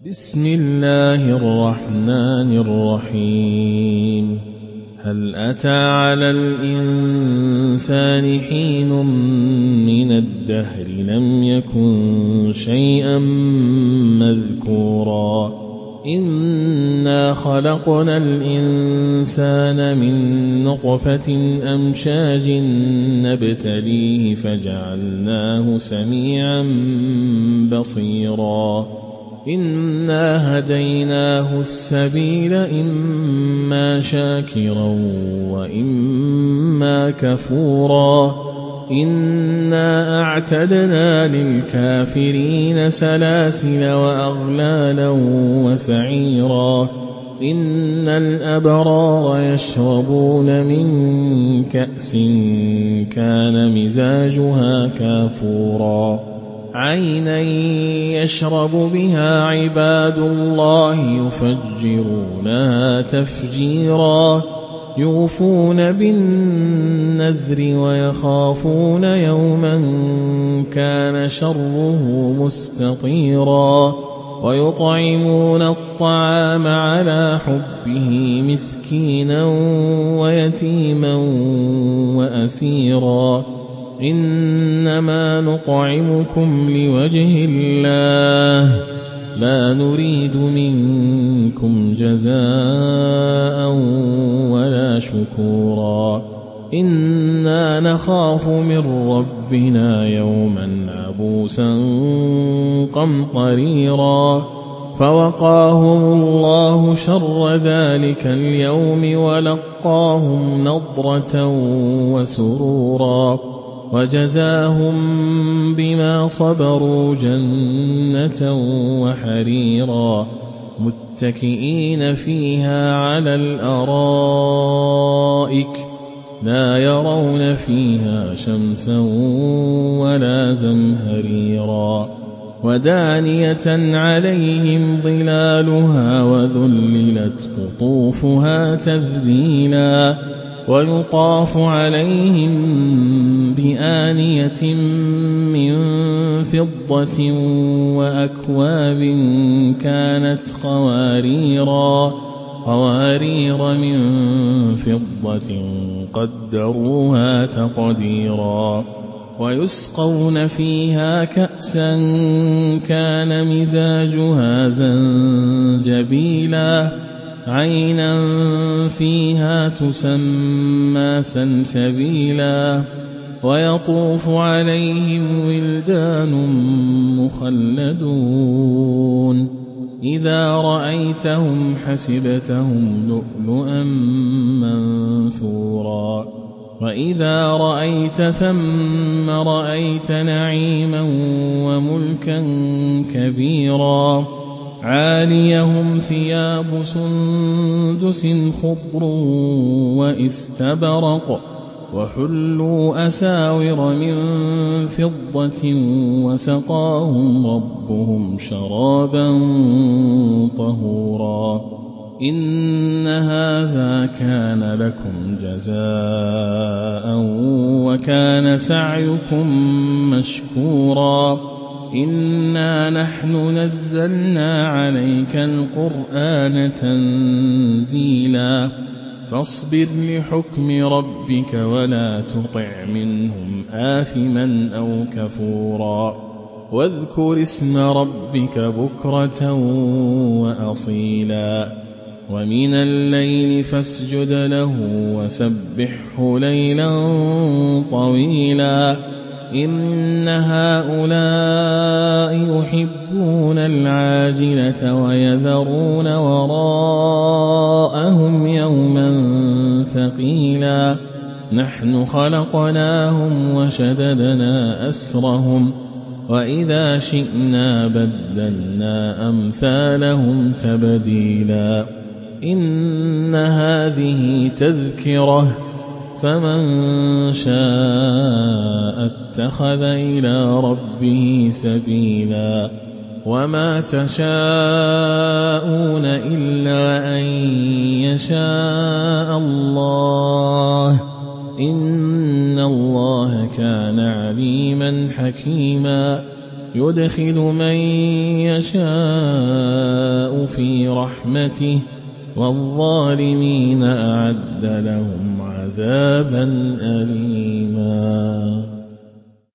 بسم الله الرحمن الرحيم. هل أتى على الإنسان حين من الدهر لم يكن شيئا مذكورا إنا خلقنا الإنسان من نطفة أمشاج نبتليه فجعلناه سميعا بصيرا إنا هديناه السبيل إما شاكرا وإما كفورا إنا أعتدنا للكافرين سلاسل وأغلالا وسعيرا إن الأبرار يشربون من كأس كان مزاجها كافورا عينا يشرب بها عباد الله يفجرونها تفجيرا يوفون بالنذر ويخافون يوما كان شره مستطيرا ويطعمون الطعام على حبه مسكينا ويتيما وأسيرا إنما نطعمكم لوجه الله لا نريد منكم جزاء ولا شكورا إنا نخاف من ربنا يوما عبوسا قمطريرا فوقاهم الله شر ذلك اليوم ولقاهم نضرة وسرورا وجزاهم بما صبروا جنة وحريرا متكئين فيها على الأرائك لا يرون فيها شمسا ولا زمهريرا ودانية عليهم ظلالها وذللت قطوفها تذليلا ويطاف عليهم بآنية من فضة وأكواب كانت قوارير من فضة قدروها تقديرا ويسقون فيها كأسا كان مزاجها زنجبيلا عينا فيها تسمى سلسبيلا ويطوف عليهم ولدان مخلدون إذا رأيتهم حسبتهم لؤلؤا منثورا وإذا رأيت ثم رأيت نعيما وملكا كبيرا عاليهم ثياب سندس خضر واستبرق وحلوا أساور من فضة وسقاهم ربهم شرابا طهورا إن هذا كان لكم جزاء وكان سعيكم مشكورا إنا نحن نزلنا عليك القرآن تنزيلا فاصبر لحكم ربك ولا تطع منهم آثما أو كفورا واذكر اسم ربك بكرة وأصيلا ومن الليل فاسجد له وسبحه ليلا طويلا إن هؤلاء يحبون العاجلة ويذرون وراءهم يوما ثقيلا نحن خلقناهم وشددنا أسرهم وإذا شئنا بدلنا أمثالهم تبديلا إن هذه تذكرة فمن شاء اتخذ إلى ربه سبيلا وما تشاءون إلا أن يشاء الله إن الله كان عليما حكيما يدخل من يشاء في رحمته والظالمين أعد لهم عذابا أليما.